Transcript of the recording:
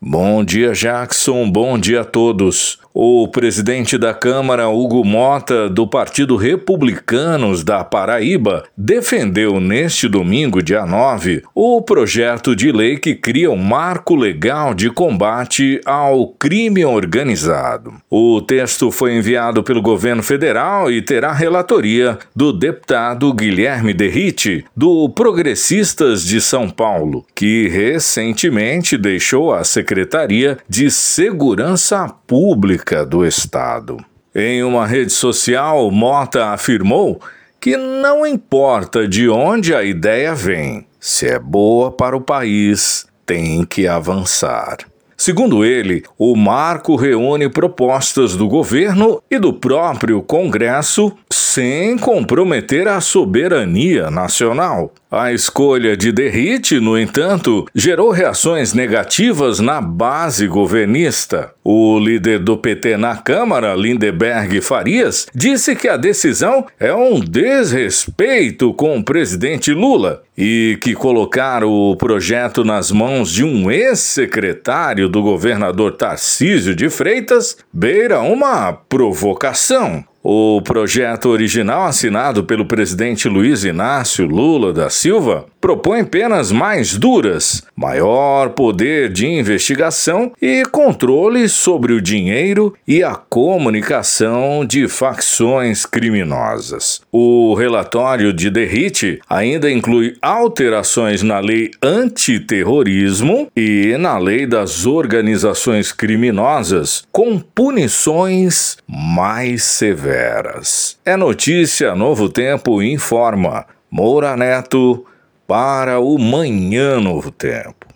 Bom dia, Jackson. Bom dia a todos. O presidente da Câmara, Hugo Mota, do Partido Republicanos da Paraíba, defendeu neste domingo, dia 9, o projeto de lei que cria um marco legal de combate ao crime organizado. O texto foi enviado pelo governo federal e terá relatoria do deputado Guilherme Derrite, do Progressistas de São Paulo, que recentemente deixou a Secretaria de Segurança Pública do Estado. Em uma rede social, Mota afirmou que não importa de onde a ideia vem, se é boa para o país, tem que avançar. Segundo ele, o marco reúne propostas do governo e do próprio Congresso sem comprometer a soberania nacional. A escolha de Derrite, no entanto, gerou reações negativas na base governista. O líder do PT na Câmara, Lindeberg Farias, disse que a decisão é um desrespeito com o presidente Lula e que colocar o projeto nas mãos de um ex-secretário do governador Tarcísio de Freitas beira uma provocação. O projeto original, assinado pelo presidente Luiz Inácio Lula da Silva, propõe penas mais duras, maior poder de investigação e controle sobre o dinheiro e a comunicação de facções criminosas. O relatório de Derrite ainda inclui alterações na lei antiterrorismo e na lei das organizações criminosas, com punições mais severas. É notícia, Novo Tempo informa. Moura Neto para o Manhã Novo Tempo.